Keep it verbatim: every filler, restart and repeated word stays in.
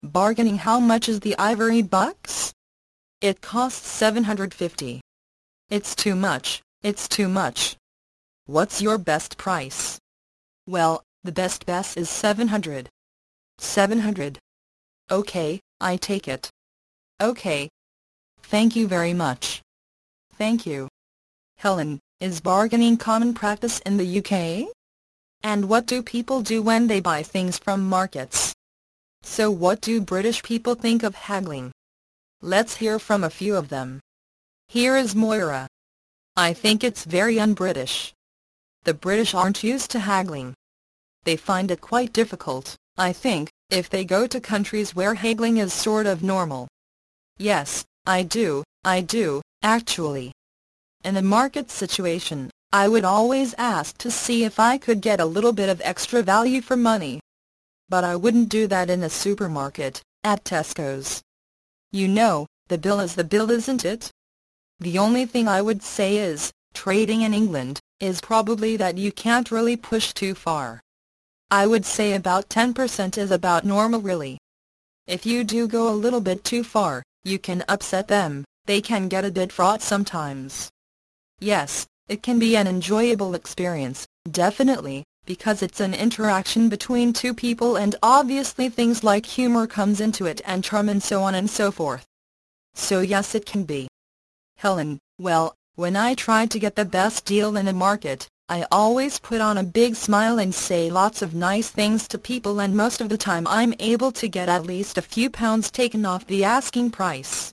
Bargaining. How much is the ivory bucks? It costs seven hundred fifty. It's too much, it's too much. What's your best price? Well, the best best is seven hundred. seven hundred. Okay, I take it. Okay. Thank you very much. Thank you. Helen, is bargaining common practice in the U K? And what do people do when they buy things from markets? So what do British people think of haggling? Let's hear from a few of them. Here is Moira. I think it's very un-British. The British aren't used to haggling. They find it quite difficult, I think, if they go to countries where haggling is sort of normal. Yes, I do, I do, actually. In a market situation, I would always ask to see if I could get a little bit of extra value for money. But I wouldn't do that in a supermarket, at Tesco's. You know, the bill is the bill, isn't it? The only thing I would say is, trading in England, is probably that you can't really push too far. I would say about ten percent is about normal really. If you do go a little bit too far, you can upset them, they can get a bit fraught sometimes. Yes, it can be an enjoyable experience, definitely, because it's an interaction between two people and obviously things like humor comes into it and charm and so on and so forth. So yes, it can be. Helen, well, when I try to get the best deal in a market, I always put on a big smile and say lots of nice things to people, and most of the time I'm able to get at least a few pounds taken off the asking price.